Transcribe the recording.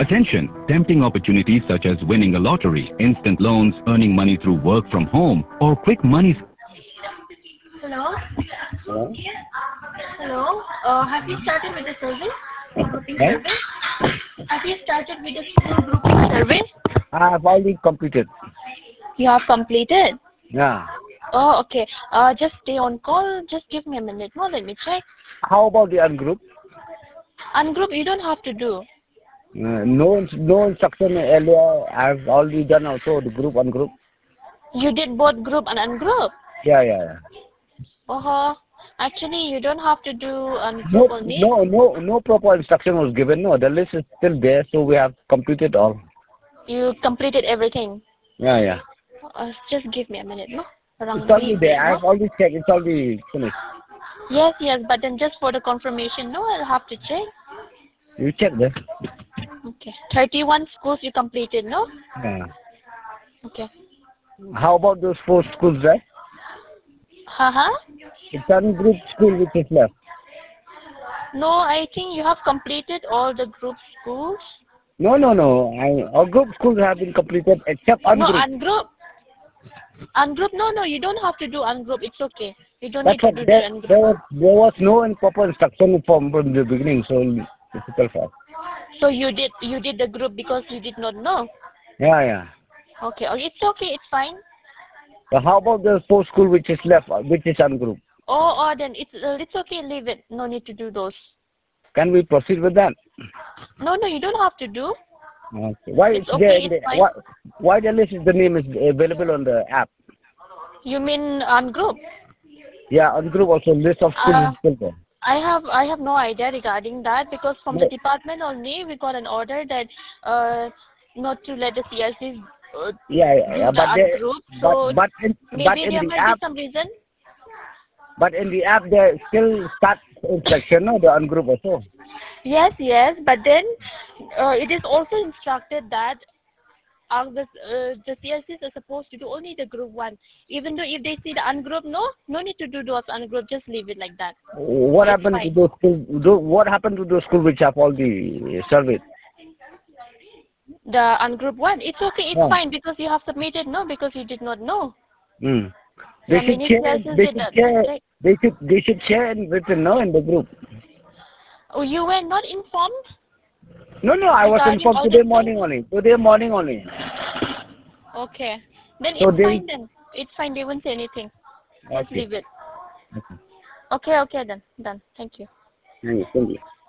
Attention! Tempting opportunities such as winning a lottery, instant loans, earning money through work from home, or quick money. Hello? Hello? Hello? Have you started with the service? Grouping Huh? service? Have you started with the school grouping service? I have already completed. You have completed? Yeah. Oh, okay. Just stay on call. Just give me a minute. No, let me check. How about the ungroup? Ungroup, you don't have to do. No instruction earlier. I have already done also the group, ungroup. You did both group and ungroup. Yeah. Oh, actually, you don't have to do ungroup only. No proper instruction was given. No, the list is still there, so we have completed all. You completed everything. Yeah. Just give me a minute, no? It's Around already there. I no? have already checked. It's already finished. Yes, but then just for the confirmation, no, I'll have to check. You check there. Okay. 31 schools you completed, no? Yeah. Okay. How about those 4 schools there? Haha. It's ungroup school which is left. No, I think you have completed all the group schools. No. Our group schools have been completed except No, ungroup. ungroup. Ungroup, no, you don't have to do ungroup. It's okay. You don't That's need to what do the ungroup. there was no proper instruction from the beginning, so it's difficult for us. So you did the group because you did not know. Yeah. Okay, it's okay, it's fine. So how about the 4 school which is left, which is ungroup? Then it's okay, leave it. No need to do those. Can we proceed with that? No, you don't have to do. Okay. Why It's it's there? okay, it's fine. Why the list is the name is available on the app? You mean ungroup? Yeah, ungroup also list of schools is still there. I have no idea regarding that because from the No. department only we got an order that not to let the CRCs Yeah. do the ungroup. So maybe In there the might be app, some reason. but in the app there still start instruction, no, the ungroup also. Yes, but then it is also instructed that the CRCs are supposed to do only the group one. Even though if they see the ungroup, no need to do those ungroup. Just leave it like that. What It's happened to fine. those schools? What happened to those schools which have all the surveys? The ungroup one, it's okay, it's Yeah. fine because you have submitted, no, because you did not know. Hmm. They Yeah, should many share. classes They did should that. share. Check. They should share in written, no, in the group. Oh, you were not informed No. I was regarding informed all these today things? morning only. Today morning only. Okay. Then So it's they. fine then. It's fine. They won't say anything. Just Okay. leave it. Okay then. Done. Thank you. Thank you.